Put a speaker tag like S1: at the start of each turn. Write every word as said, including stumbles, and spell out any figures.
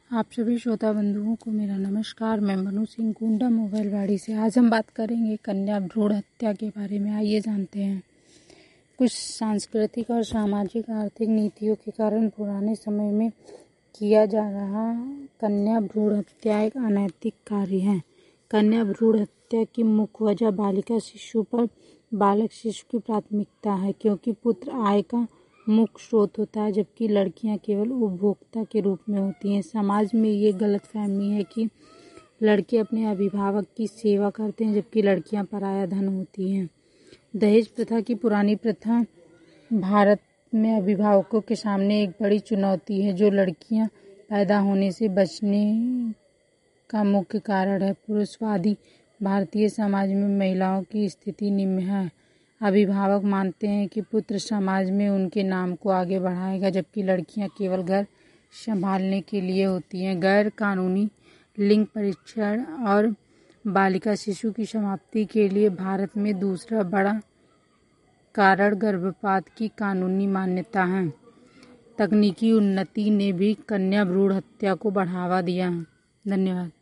S1: आप सभी श्रोता बंधुओं को मेरा नमस्कार। मैं मनु सिंह कुंडा मोबाइल वाड़ी से। आज हम बात करेंगे कन्या भ्रूण हत्या के बारे में। आइए जानते हैं। कुछ सांस्कृतिक और सामाजिक आर्थिक नीतियों के कारण पुराने समय में किया जा रहा कन्या भ्रूण हत्या एक अनैतिक कार्य है। कन्या भ्रूण हत्या की मुख्य वजह बालिका शिशु पर बालक शिशु की प्राथमिकता है, क्योंकि पुत्र आय का मुख्य स्रोत होता है, जबकि लड़कियां केवल उपभोक्ता के रूप में होती हैं। समाज में ये गलतफहमी है कि लड़के अपने अभिभावक की सेवा करते हैं, जबकि लड़कियां पराया धन होती हैं। दहेज प्रथा की पुरानी प्रथा भारत में अभिभावकों के सामने एक बड़ी चुनौती है, जो लड़कियां पैदा होने से बचने का मुख्य कारण है। पुरुषवादी भारतीय समाज में महिलाओं की स्थिति निम्न है। अभिभावक मानते हैं कि पुत्र समाज में उनके नाम को आगे बढ़ाएगा, जबकि लड़कियां केवल घर संभालने के लिए होती हैं। गैर कानूनी लिंग परीक्षण और बालिका शिशु की समाप्ति के लिए भारत में दूसरा बड़ा कारण गर्भपात की कानूनी मान्यता है। तकनीकी उन्नति ने भी कन्या भ्रूण हत्या को बढ़ावा दिया है। धन्यवाद।